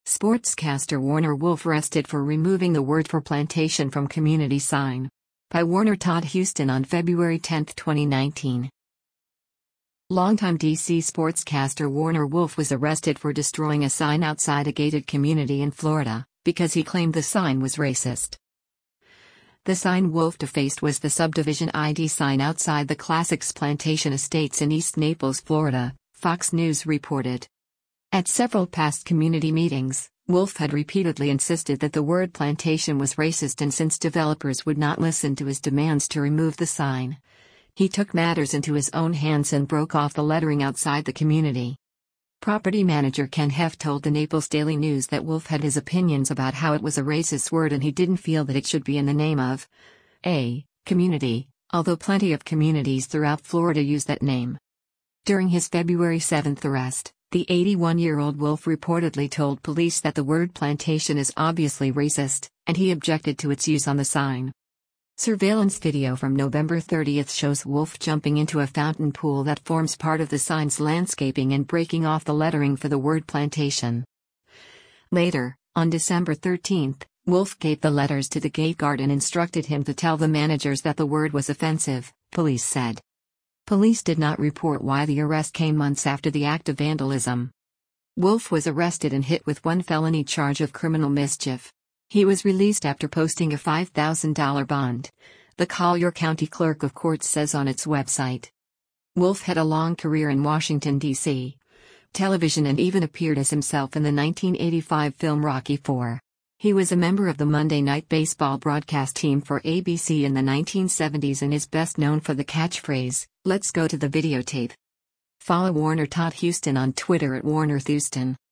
Sportscaster Warner Wolf arrested for removing the word for plantation from community sign. By Warner Todd Houston on February 10, 2019. Longtime DC sportscaster Warner Wolf was arrested for destroying a sign outside a gated community in Florida, because he claimed the sign was racist. The sign Wolf defaced was the subdivision ID sign outside the Classics Plantation Estates in East Naples, Florida, Fox News reported. At several past community meetings, Wolf had repeatedly insisted that the word plantation was racist, and since developers would not listen to his demands to remove the sign, he took matters into his own hands and broke off the lettering outside the community. Property manager Ken Heff told the Naples Daily News that Wolf had his opinions about how it was a racist word and he didn't feel that it should be in the name of a community, although plenty of communities throughout Florida use that name. During his February 7 arrest, the 81-year-old Wolf reportedly told police that the word plantation is obviously racist, and he objected to its use on the sign. Surveillance video from November 30 shows Wolf jumping into a fountain pool that forms part of the sign's landscaping and breaking off the lettering for the word plantation. Later, on December 13, Wolf gave the letters to the gate guard and instructed him to tell the managers that the word was offensive, police said. Police did not report why the arrest came months after the act of vandalism. Wolf was arrested and hit with one felony charge of criminal mischief. He was released after posting a $5,000 bond, the Collier County Clerk of Courts says on its website. Wolf had a long career in Washington, D.C. television and even appeared as himself in the 1985 film Rocky IV. He was a member of the Monday Night Baseball broadcast team for ABC in the 1970s and is best known for the catchphrase, "Let's go to the videotape." Follow Warner Todd Houston on Twitter at WarnerThouston.